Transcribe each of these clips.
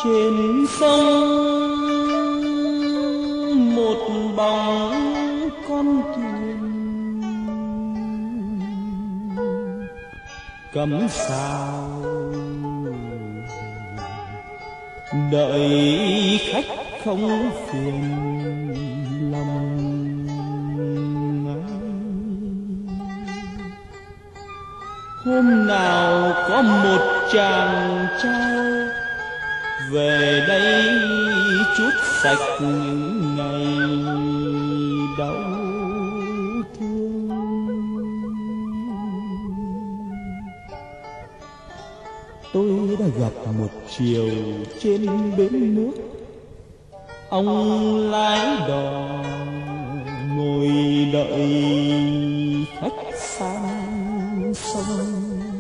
Trên sông một bóng con thuyền cắm sao đợi khách không phiền lòng ai. Hôm nào có một chàng trai về đây chút sạch những ngày đau thương. Tôi đã gặp một chiều trên bến nước, ông lái đò ngồi đợi khách sang sông.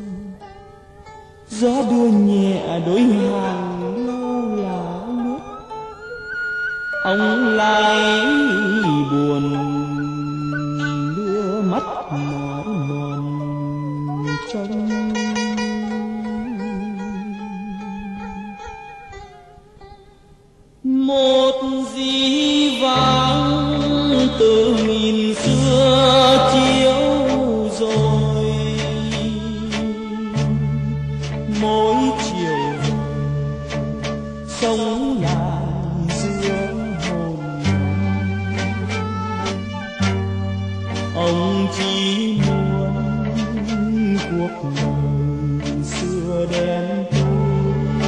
Gió đưa nhẹ đôi hàng lâu lá nước, ông lái buồn đưa mắt mỏi mòn trông. Một dĩ vãng từ nghìn xưa chiếu rồi, mỗi chiều sống lại giữa hồn. Ông chỉ muốn cuộc đời xưa đen tối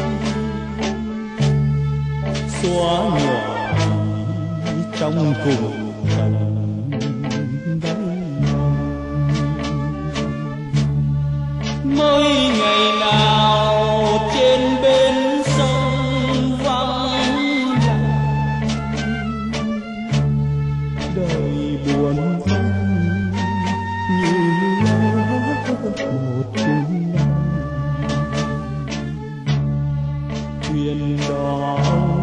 xóa nhòa trong cùng tận đáy. Mỗi ngày nào trên bên sông vắng lặng, đời buồn vắng như một cung năm. Thuyền đò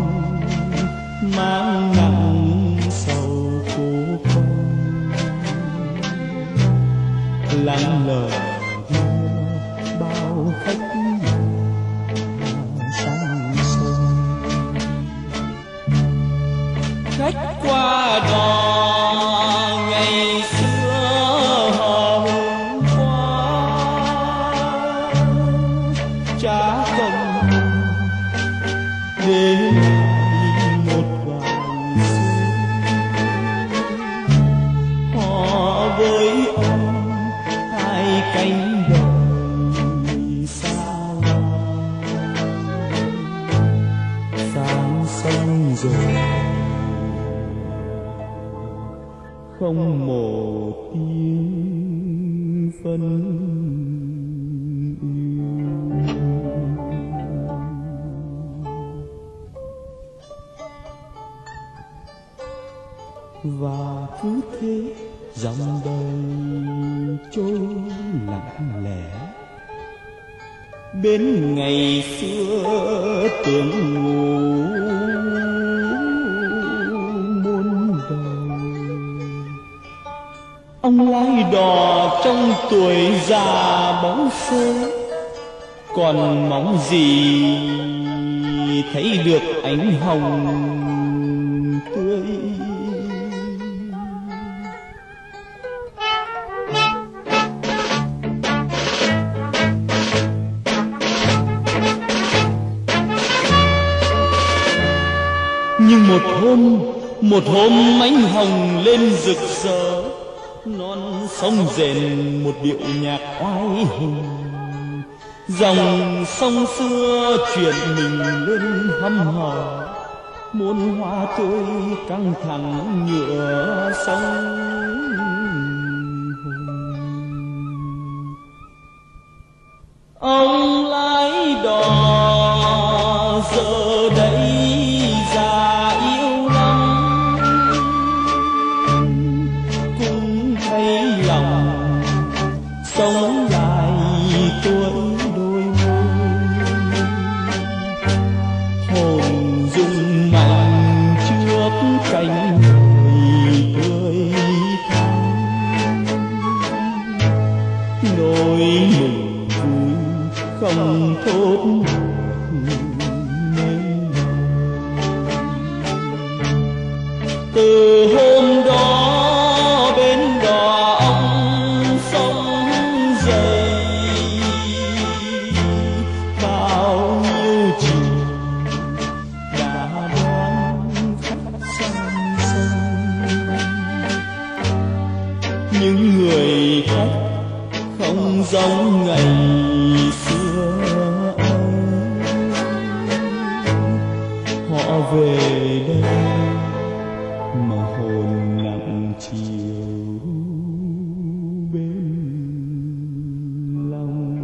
mang nặng sầu cô không, lặng lờ bao khách sang sông. Khách qua đò ngày xưa họ hôm qua, trả công để lại một vài xưa. Họ với ông hai cánh đời xa lạ, sang sông rồi không một tiếng phân yêu. Và cứ thế dòng đời trôi lặng lẽ, bên ngày xưa tưởng ngủ muôn đời. Ông lái đò trong tuổi già bóng xơ, còn mong gì thấy được ánh hồng tươi. Nhưng một hôm ánh hồng lên rực rỡ, non sông rền một điệu nhạc oai hình. Dòng sông xưa chuyển mình lên hăm hò, muôn hoa tươi căng thẳng nhựa sông hùng. Ông lái đò giờ đây già yêu lắm, cũng thấy lòng sống lại tuổi đôi môi. Hồn rung mạnh trước cánh đời tươi những người khách không giống ngày xưa ấy. Họ về đây mà hồn nặng chiều bên lòng.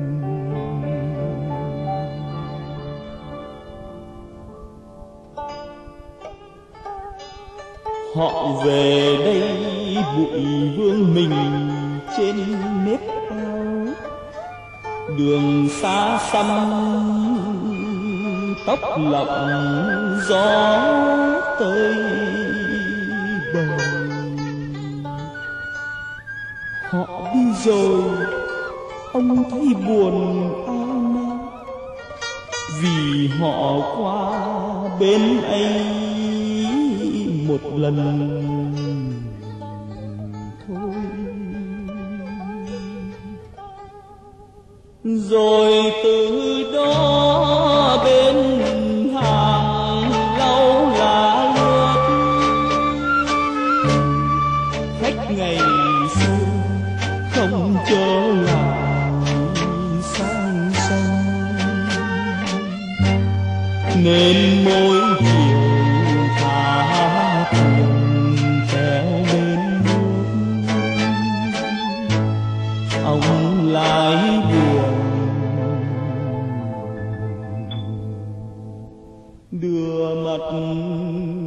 Họ về đây bụi vương mình trên nếp áo, đường xa xăm tóc lộng gió tới bờ. Họ đi rồi ông thấy buồn ao nao, vì họ qua bên ấy một lần thôi. Rồi từ đó bên hàng lâu lá lướt, khách ngày xưa không trở lại sang sông, nên mỗi chiều thả thuyền kéo bên nước. Ông lại buồn đưa mặt